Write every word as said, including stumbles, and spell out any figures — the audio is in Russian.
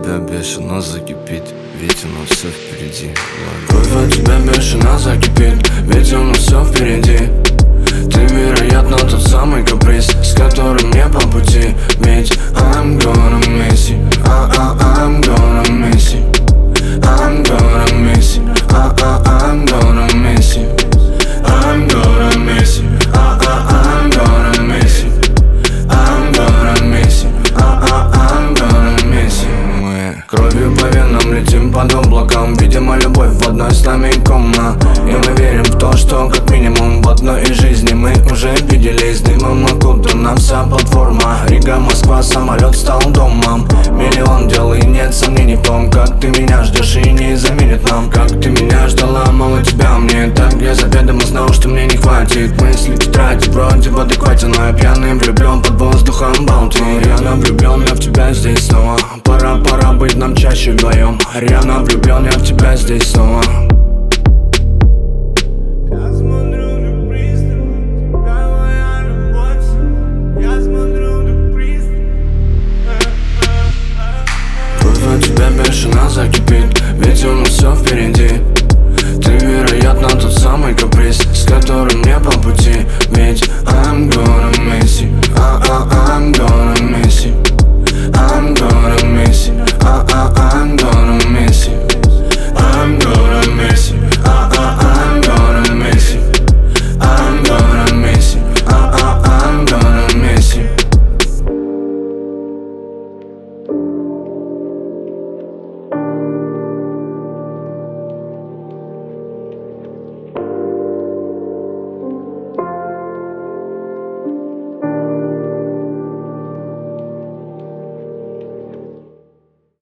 тебя бешено закипит, ведь у нас все впереди. Кровь от тебя бешено закипит, ведь у нас все впереди. Ты, вероятно, тот самый каприз, с которым мне по пути. Ведь I'm gonna miss you, а -а I'm gonna miss you, I'm gonna miss you, а -а I'm gonna miss you, I'm gonna miss you, а -а I'm gonna miss you, I'm gonna miss you, а -а I'm gonna miss you. Мы кровью по венам летим под облаком, видимо, любовь в одной с нами кома. И мы верим в то, что как минимум в одной из жизни мы уже виделись. Дымом окутана вся платформа, Рига, Москва, самолет стал домом. Миллион дел и нет сомнений в том, как ты меня ждешь и не заменит нам. Как ты меня ждала, мало тебя мне так. Я заведомо знал, что мне не хватит мысли тетради, вроде в адеквате, но я пьяный влюблен под воздухом Баунти. Рьяно влюблен я в тебя здесь снова. Пора, пора быть нам чаще вдвоем. Рьяно влюблен я в тебя здесь снова. Кровь тебя бешено закипит, ведь у нас все впереди. Ты, вероятно, тот самый каприз, с которым мне по пути. Ведь I'm gonna miss you, а -а I'm gonna miss you, I'm gonna miss you,